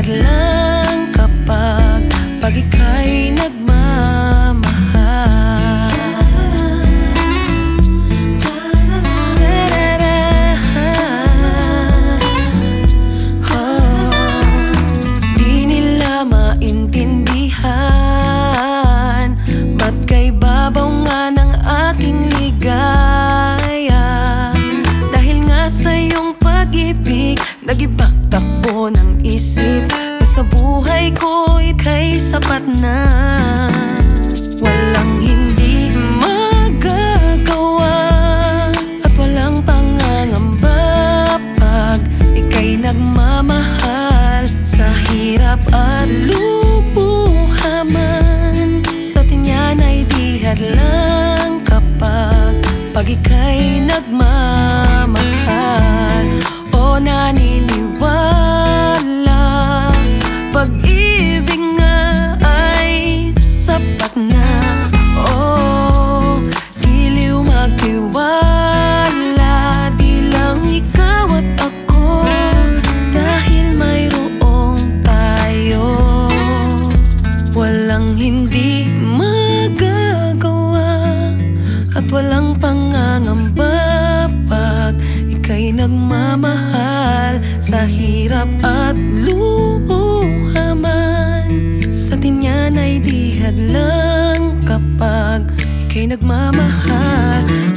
hadlang kapag ika'y nagmamahal. Di nila maintindihan ba't kay babaw nga ng aking ligaya. Dahil nga sa iyong pag-ibig, nag-ibang takbo ng isip na sa buhay ko ika'y sapat na. Walang hindi magagawa at walang pangangamba pag ika'y nagmamahal. Sa hirap at lumuha man, sa tinyan ay di hadlang kapag ika'y nagmamahal. O naniniwala, pag-ibig nga ay sapat na. Oh, giliw magtiwala, di lang ikaw at ako, dahil mayroong tayo. Walang hindi magagawa at walang pangangamba pag ika'y nagmamahal. Sa hirap at luha man, sa tinyan ay di hadlang kapag ika'y nagmamahal.